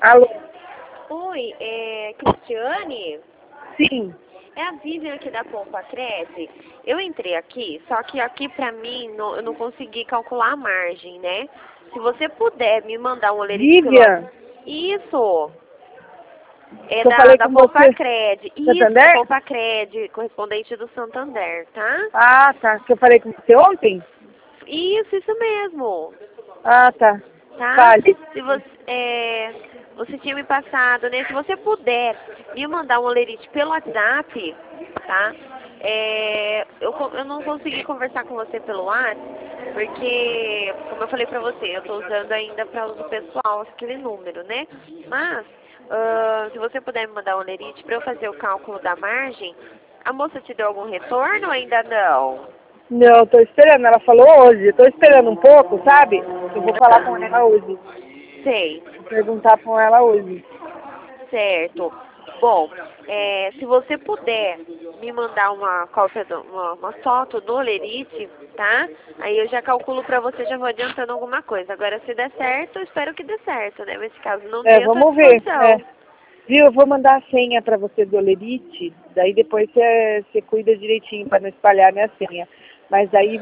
Alô? Oi, Cristiane? Sim. É a Vivian aqui da Pompa Cred. Eu entrei aqui, só que aqui pra mim eu não consegui calcular a margem, né? Se você puder me mandar um olerite pelo Vivian? Isso! É Que eu falei da com Pompa você. Cred. Isso, da Santander? Pompa Cred, correspondente do Santander, tá? Ah, tá. Que eu falei com você ontem? Isso mesmo. Ah, tá. Tá? Fale. Se você, você tinha me passado, né? Se você puder me mandar um olerite pelo WhatsApp, tá? Eu não consegui conversar com você pelo WhatsApp, porque, como eu falei pra você, eu tô usando ainda para uso pessoal aquele número, né? Mas, se você puder me mandar um olerite para eu fazer o cálculo da margem, a moça te deu algum retorno ou ainda não? Não, eu tô esperando. Ela falou hoje. Eu tô esperando um pouco, sabe? Eu vou falar com ela hoje. Sei. Vou perguntar com ela hoje. Certo. Bom, se você puder me mandar uma cópia, uma foto do olerite, tá? Aí eu já calculo pra você, já vou adiantando alguma coisa. Agora, se der certo, eu espero que dê certo, né? Mas se caso não dê, eu tô à Vamos ver. disposição. Viu? Eu vou mandar a senha pra você do Olerite. Daí depois você cuida direitinho pra não espalhar minha senha. Mas daí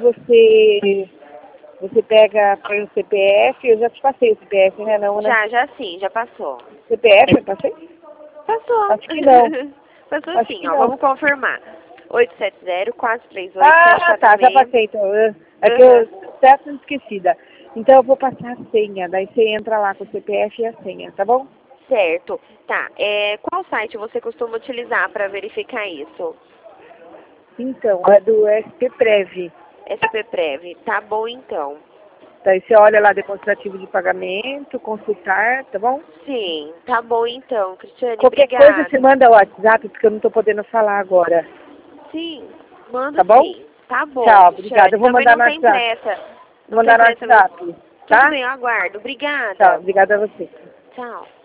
você pega, põe o CPF. Eu já te passei o CPF, né? Não, né? Já sim, já passou. CPF eu passei? Passou. Acho que não. Passou Acho sim, que ó. não. Vamos confirmar. 870-438-746. Ah, tá, já passei então. É que eu Uhum. até fui esquecida. Então eu vou passar a senha, daí você entra lá com o CPF e a senha, tá bom? Certo. Tá. Qual site você costuma utilizar para verificar isso? Então, é do SPPrev. SPPrev. Tá bom, então. Daí você olha lá demonstrativo de pagamento, consultar, tá bom? Sim, tá bom, então, Cristiane. Qualquer coisa você Obrigada. manda o WhatsApp, porque eu não tô podendo falar agora, Sim, mando tá bom? sim. Tá bom, Tchau, obrigada. Cristiane. Eu vou Também mandar não no tem WhatsApp. pressa. Vou Não tem mandar no pressa mesmo. WhatsApp, Tudo tá? bem, eu aguardo. Tchau, Obrigada. obrigada a você. Tchau.